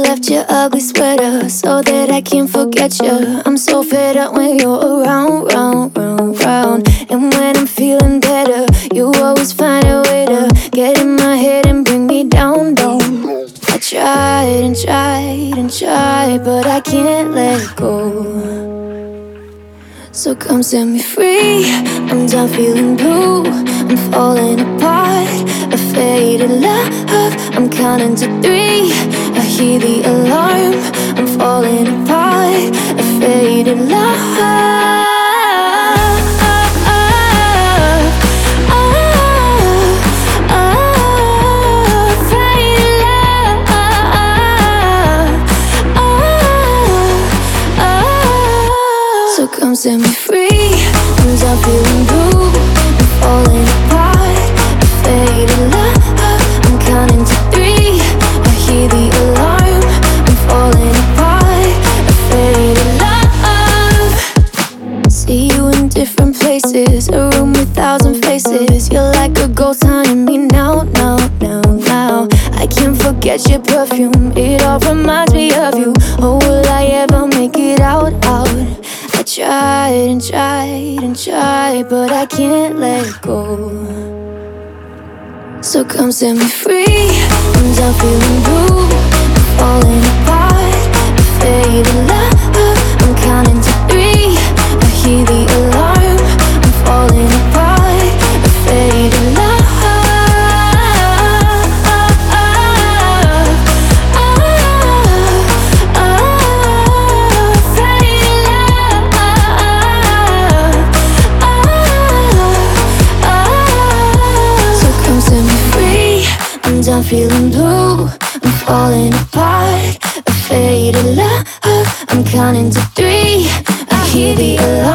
left your ugly sweater so that I can't forget you. I'm so fed up when you're around, round, round, round. And when I'm feeling better, you always find a way to get in my head and bring me down, down. I tried and tried and tried, but I can't let go. So come set me free. I'm done feeling blue. I'm falling apart. A faded love. I'm counting to 3. I hear the alarm. I'm falling apart. A faded love. So come set me free. I'm done feeling blue. I'm falling apart. A faded love. I'm counting to 3. I hear the alarm. I'm falling apart. A faded love. See you in different places, a room with 1,000 faces. You're like a ghost haunting me now, now, now, now. I can't forget your perfume. It all reminds me of you. Oh, will I ever make it out, out? I tried and tried and tried, but I can't let go. So come set me free. I'm done feeling blue. I'm falling apart. A faded love. I'm counting to 3. I hear the alarm. I'm falling apart. A faded love. I'm feeling blue, I'm falling apart. A faded love, I'm counting to 3. I hear the alarm.